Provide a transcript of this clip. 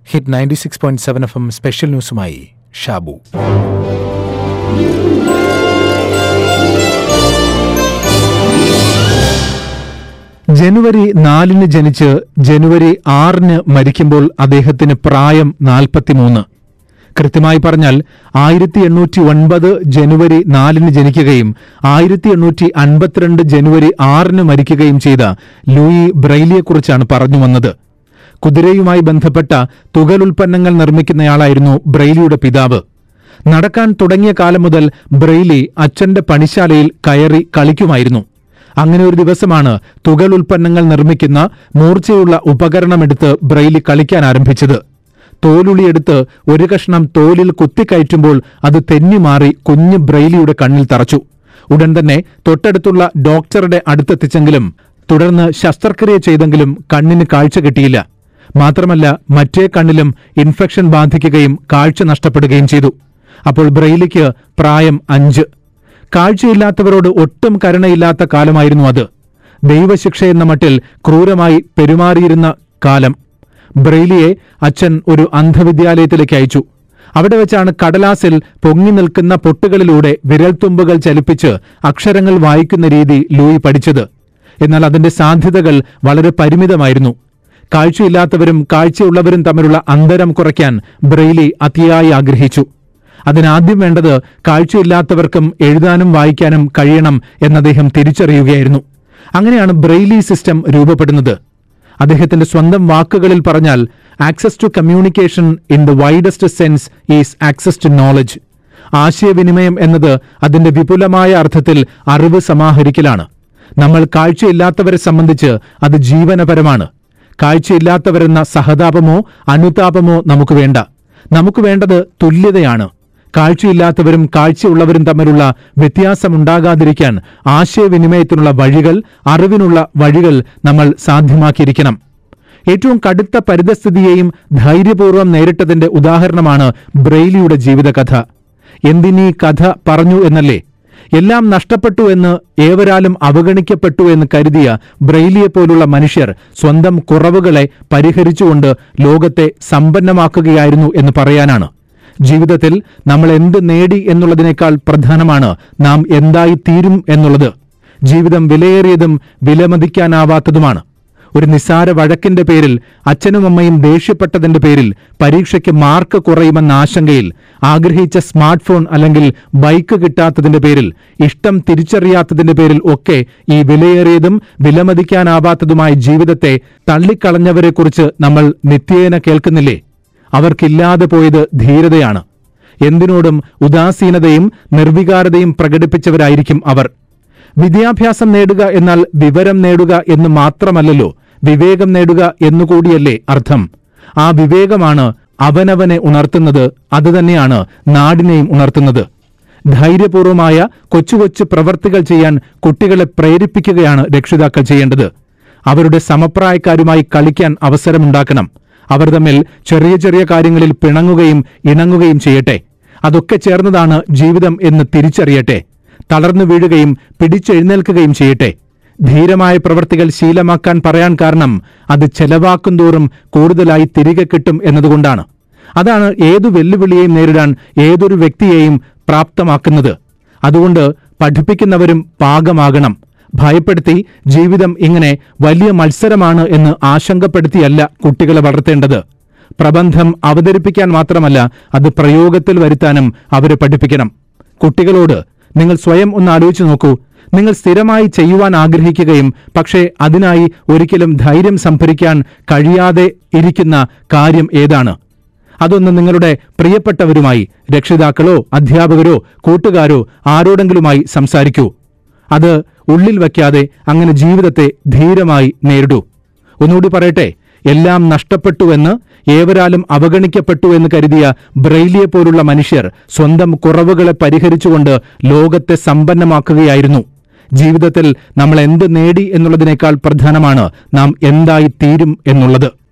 Hit 96.7 FM special ന്യൂസുമായി ഷാബു. ജനുവരി 4 ജനിച്ച് ജനുവരി 6 മരിക്കുമ്പോൾ അദ്ദേഹത്തിന് പ്രായം 43. കൃത്യമായി പറഞ്ഞാൽ 1809 ജനുവരി 4 ജനിക്കുകയും 1852 ജനുവരി 6 മരിക്കുകയും ചെയ്ത ലൂയി ബ്രെയിലിയെക്കുറിച്ചാണ് പറഞ്ഞു വന്നത്. കുതിരയുമായി ബന്ധപ്പെട്ട തുകലുൽപ്പന്നങ്ങൾ നിർമ്മിക്കുന്നയാളായിരുന്നു ബ്രെയിലിയുടെ പിതാവ്. നടക്കാൻ തുടങ്ങിയ കാലം മുതൽ ബ്രെയിലി അച്ഛന്റെ പണിശാലയിൽ കയറി കളിക്കുമായിരുന്നു. അങ്ങനെ ഒരു ദിവസമാണ് തുകലുൽപ്പന്നങ്ങൾ നിർമ്മിക്കുന്ന മൂർച്ചയുള്ള ഉപകരണമെടുത്ത് ബ്രെയിലി കളിക്കാൻ ആരംഭിച്ചത്. തോലുളിയെടുത്ത് ഒരു കഷ്ണം തോലിൽ കുത്തിക്കയറ്റുമ്പോൾ അത് തെന്നിമാറി കുഞ്ഞ് ബ്രെയിലിയുടെ കണ്ണിൽ തറച്ചു. ഉടൻ തന്നെ തൊട്ടടുത്തുള്ള ഡോക്ടറുടെ അടുത്തെത്തിച്ചെങ്കിലും തുടർന്ന് ശസ്ത്രക്രിയ ചെയ്തെങ്കിലും കണ്ണിന് കാഴ്ച കിട്ടിയില്ല. മാത്രമല്ല മറ്റേ കണ്ണിലും ഇൻഫെക്ഷൻ ബാധിക്കുകയും കാഴ്ച നഷ്ടപ്പെടുകയും ചെയ്തു. അപ്പോൾ ബ്രെയിലിക്ക് പ്രായം 5. കാഴ്ചയില്ലാത്തവരോട് ഒട്ടും കരുണയില്ലാത്ത കാലമായിരുന്നു അത്. ദൈവശിക്ഷയെന്ന മട്ടിൽ ക്രൂരമായി പെരുമാറിയിരുന്ന കാലം. ബ്രെയിലിയെ അച്ഛൻ ഒരു അന്ധവിദ്യാലയത്തിലേക്ക് അയച്ചു. അവിടെ വെച്ചാണ് കടലാസിൽ പൊങ്ങി നിൽക്കുന്ന പൊട്ടുകളിലൂടെ വിരൽത്തുമ്പുകൾ ചലിപ്പിച്ച് അക്ഷരങ്ങൾ വായിക്കുന്ന രീതി ലൂയി പഠിച്ചത്. എന്നാൽ അതിന്റെ സാധ്യതകൾ വളരെ പരിമിതമായിരുന്നു. കാഴ്ചയില്ലാത്തവരും കാഴ്ചയുള്ളവരും തമ്മിലുള്ള അന്തരം കുറയ്ക്കാൻ ബ്രെയിലി അതിയായി ആഗ്രഹിച്ചു. അതിനാദ്യം വേണ്ടത് കാഴ്ചയില്ലാത്തവർക്കും എഴുതാനും വായിക്കാനും കഴിയണം എന്നദ്ദേഹം തിരിച്ചറിയുകയായിരുന്നു. അങ്ങനെയാണ് ബ്രെയിലി സിസ്റ്റം രൂപപ്പെടുന്നത്. അദ്ദേഹത്തിന്റെ സ്വന്തം വാക്കുകളിൽ പറഞ്ഞാൽ, access to communication in the widest sense is access to knowledge. ആശയവിനിമയം എന്നത് അതിന്റെ വിപുലമായ അർത്ഥത്തിൽ അറിവ് സമാഹരിക്കലാണ്. നമ്മൾ കാഴ്ചയില്ലാത്തവരെ സംബന്ധിച്ച് അത് ജീവനപരമാണ്. കാഴ്ചയില്ലാത്തവരെന്ന സഹതാപമോ അനുതാപമോ നമുക്ക് വേണ്ട. നമുക്ക് വേണ്ടത് തുല്യതയാണ്. കാഴ്ചയില്ലാത്തവരും കാഴ്ചയുള്ളവരും തമ്മിലുള്ള വ്യത്യാസമുണ്ടാകാതിരിക്കാൻ ആശയവിനിമയത്തിനുള്ള വഴികൾ, അറിവിനുള്ള വഴികൾ നമ്മൾ സാധ്യമാക്കിയിരിക്കണം. ഏറ്റവും കടുത്ത പരിതസ്ഥിതിയെയും ധൈര്യപൂർവ്വം നേരിട്ടതിന്റെ ഉദാഹരണമാണ് ബ്രെയിലിയുടെ ജീവിതകഥ. എന്തിനീ കഥ പറഞ്ഞു എന്നല്ലേ? എല്ലാം നഷ്ടപ്പെട്ടു എന്ന്, ഏവരാലും അവഗണിക്കപ്പെട്ടു എന്ന് കരുതിയ ബ്രെയിലിയെപ്പോലുള്ള മനുഷ്യർ സ്വന്തം കുറവുകളെ പരിഹരിച്ചുകൊണ്ട് ലോകത്തെ സമ്പന്നമാക്കുകയായിരുന്നു എന്ന് പറയാനാണ്. ജീവിതത്തിൽ നമ്മൾ എന്ത് നേടി എന്നുള്ളതിനേക്കാൾ പ്രധാനമാണ് നാം എന്തായി തീരും എന്നുള്ളത്. ജീവിതം വിലയേറിയതും വിലമതിക്കാനാവാത്തതുമാണ്. ഒരു നിസ്സാര വഴക്കിന്റെ പേരിൽ അച്ഛനും അമ്മയും ദേഷ്യപ്പെട്ടതിന്റെ പേരിൽ പരീക്ഷയ്ക്ക് മാർക്ക് കുറയുമെന്ന ആശങ്കയിൽ, ആഗ്രഹിച്ച സ്മാർട്ട് ഫോൺ അല്ലെങ്കിൽ ബൈക്ക് കിട്ടാത്തതിന്റെ പേരിൽ, ഇഷ്ടം തിരിച്ചറിയാത്തതിന്റെ പേരിൽ ഒക്കെ ഈ വിലയേറിയതും വിലമതിക്കാനാവാത്തതുമായ ജീവിതത്തെ തള്ളിക്കളഞ്ഞവരെക്കുറിച്ച് നമ്മൾ നിത്യേന കേൾക്കുന്നില്ലേ? അവർക്കില്ലാതെ പോയത് ധീരതയാണ്. എന്തിനോടും ഉദാസീനതയും നിർവികാരതയും പ്രകടിപ്പിച്ചവരായിരിക്കും അവർ. വിദ്യാഭ്യാസം നേടുക എന്നാൽ വിവരം നേടുക എന്ന് മാത്രമല്ലല്ലോ, വിവേകം നേടുക എന്നുകൂടിയല്ലേ അർത്ഥം. ആ വിവേകമാണ് അവനവനെ ഉണർത്തുന്നത്. അതുതന്നെയാണ് നാടിനെയും ഉണർത്തുന്നത്. ധൈര്യപൂർവമായ കൊച്ചു കൊച്ചു പ്രവർത്തികൾ ചെയ്യാൻ കുട്ടികളെ പ്രേരിപ്പിക്കുകയാണ് രക്ഷിതാക്കൾ ചെയ്യേണ്ടത്. അവരുടെ സമപ്രായക്കാരുമായി കളിക്കാൻ അവസരമുണ്ടാക്കണം. അവർ തമ്മിൽ ചെറിയ ചെറിയ കാര്യങ്ങളിൽ പിണങ്ങുകയും ഇണങ്ങുകയും ചെയ്യട്ടെ. അതൊക്കെ ചേർന്നതാണ് ജീവിതം എന്ന് തിരിച്ചറിയട്ടെ. തളർന്നു വീഴുകയും പിടിച്ചെഴുന്നേൽക്കുകയും ചെയ്യട്ടെ. ധീരമായ പ്രവൃത്തികൾ ശീലമാക്കാൻ പറയാൻ കാരണം അത് ചെലവാക്കും തോറും കൂടുതലായി തിരികെ കിട്ടും എന്നതുകൊണ്ടാണ്. അതാണ് ഏതു വെല്ലുവിളിയെയും നേരിടാൻ ഏതൊരു വ്യക്തിയെയും പ്രാപ്തമാക്കുന്നത്. അതുകൊണ്ട് പഠിപ്പിക്കുന്നവരും പാകമാകണം. ഭയപ്പെടുത്തി ജീവിതം ഇങ്ങനെ വലിയ മത്സരമാണ് എന്ന് ആശങ്കപ്പെടുത്തിയല്ല കുട്ടികളെ വളർത്തേണ്ടത്. പ്രബന്ധം അവതരിപ്പിക്കാൻ മാത്രമല്ല, അത് പ്രയോഗത്തിൽ വരുത്താനും അവരെ പഠിപ്പിക്കണം. കുട്ടികളോട് നിങ്ങൾ സ്വയം ഒന്ന് ആലോചിച്ചു നോക്കൂ. നിങ്ങൾ സ്ഥിരമായി ചെയ്യുവാൻ ആഗ്രഹിക്കുകയും പക്ഷേ അതിനായി ഒരിക്കലും ധൈര്യം സംഭരിക്കാൻ കഴിയാതെ ഇരിക്കുന്ന കാര്യം ഏതാണ്? അതൊന്ന് നിങ്ങളുടെ പ്രിയപ്പെട്ടവരുമായി, രക്ഷിതാക്കളോ അധ്യാപകരോ കൂട്ടുകാരോ ആരോടെങ്കിലുമായി സംസാരിക്കൂ. അത് ഉള്ളിൽ വയ്ക്കാതെ അങ്ങനെ ജീവിതത്തെ ധീരമായി നേരിടൂ. ഒന്നുകൂടി പറയട്ടെ, എല്ലാം നഷ്ടപ്പെട്ടുവെന്ന്, ഏവരാലും അവഗണിക്കപ്പെട്ടു എന്ന് കരുതിയ ബ്രെയിലിയെപ്പോലുള്ള മനുഷ്യർ സ്വന്തം കുറവുകളെ പരിഹരിച്ചുകൊണ്ട് ലോകത്തെ സമ്പന്നമാക്കുകയായിരുന്നു. ജീവിതത്തിൽ നമ്മൾ എന്ത് നേടി എന്നുള്ളതിനേക്കാൾ പ്രധാനമാണ് നാം എന്തായി തീരും എന്നുള്ളത്.